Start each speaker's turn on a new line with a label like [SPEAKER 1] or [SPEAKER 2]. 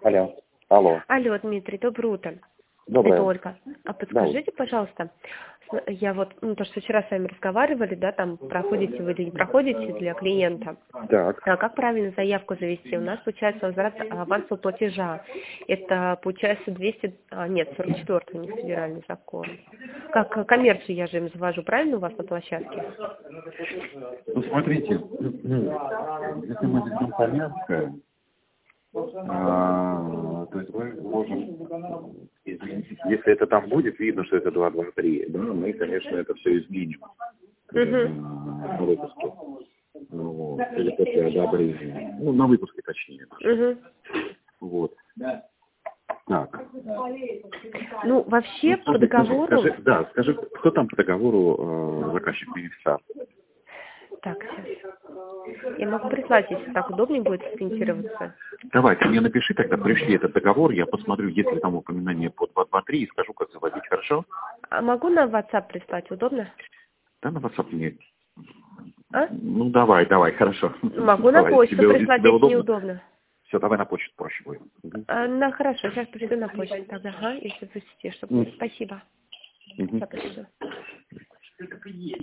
[SPEAKER 1] Алло. Алло.
[SPEAKER 2] Алло, Дмитрий, доброе утро.
[SPEAKER 1] Доброе.
[SPEAKER 2] Это Ольга. А подскажите, пожалуйста, я вот, то, что вчера с вами разговаривали, да, там проходите вы или не проходите для клиента.
[SPEAKER 1] Так.
[SPEAKER 2] А как правильно заявку завести? У нас получается возврат авансового платежа. Это получается 44 у них федеральный закон. Как коммерцию я же им завожу, правильно у вас на площадке?
[SPEAKER 1] Ну, смотрите, если мы ведем коммерцию, то есть мы можем, извините, если это там будет видно, что это 223, да, мы, конечно, это все изменим на выпуске. Вот, или после одобрения. Ну, на выпуске точнее. Вот. Так.
[SPEAKER 2] Ну, вообще, по договору...
[SPEAKER 1] Скажи, кто там по договору заказчик-бенефициар?
[SPEAKER 2] Так, сейчас. Я могу прислать, если так удобнее будет сориентироваться.
[SPEAKER 1] Давай, ты мне напиши тогда, пришли этот договор, я посмотрю, есть ли там упоминание по 223 и скажу, как заводить, хорошо?
[SPEAKER 2] А могу на WhatsApp прислать, удобно?
[SPEAKER 1] Да, на WhatsApp мне.
[SPEAKER 2] А?
[SPEAKER 1] Ну, давай, хорошо.
[SPEAKER 2] Могу на почту прислать, если неудобно.
[SPEAKER 1] Все, давай на почту проще будет.
[SPEAKER 2] Хорошо, сейчас пришлю на почту тогда, если вы чтобы... Спасибо. Сейчас пришлю.